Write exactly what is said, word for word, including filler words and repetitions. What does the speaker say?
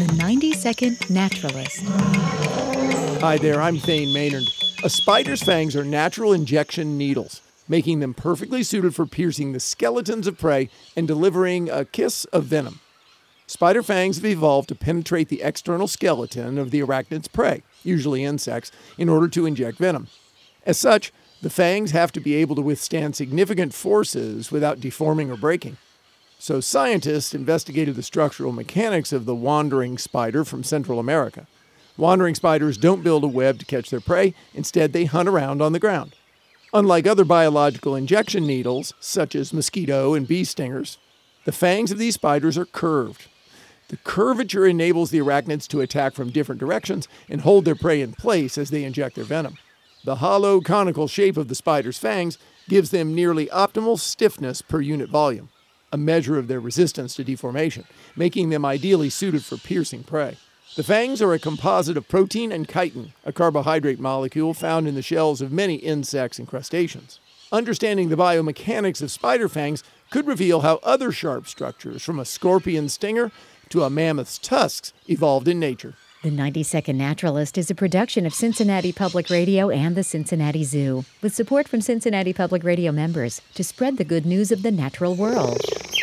The ninety-second Naturalist. Hi there, I'm Thane Maynard. A spider's fangs are natural injection needles, making them perfectly suited for piercing the skeletons of prey and delivering a kiss of venom. Spider fangs have evolved to penetrate the external skeleton of the arachnid's prey, usually insects, in order to inject venom. As such, the fangs have to be able to withstand significant forces without deforming or breaking. So scientists investigated the structural mechanics of the wandering spider from Central America. Wandering spiders don't build a web to catch their prey. Instead, they hunt around on the ground. Unlike other biological injection needles, such as mosquito and bee stingers, the fangs of these spiders are curved. The curvature enables the arachnids to attack from different directions and hold their prey in place as they inject their venom. The hollow, conical shape of the spider's fangs gives them nearly optimal stiffness per unit volume, a measure of their resistance to deformation, making them ideally suited for piercing prey. The fangs are a composite of protein and chitin, a carbohydrate molecule found in the shells of many insects and crustaceans. Understanding the biomechanics of spider fangs could reveal how other sharp structures, from a scorpion's stinger to a mammoth's tusks, evolved in nature. The ninety-second Naturalist is a production of Cincinnati Public Radio and the Cincinnati Zoo, with support from Cincinnati Public Radio members to spread the good news of the natural world.